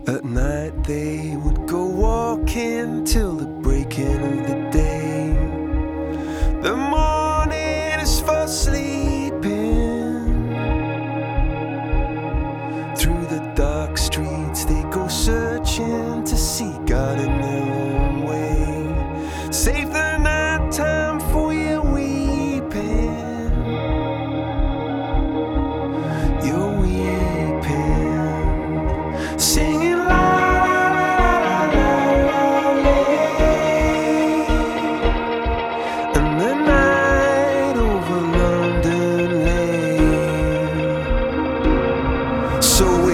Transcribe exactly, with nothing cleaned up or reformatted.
At night they would go walking till the breaking of the day. The morning is for sleeping. Through the dark streets they go searching to see God in their own way. Save the night time for your weeping. You're weeping, singing la la la la la. And the night over London lay. So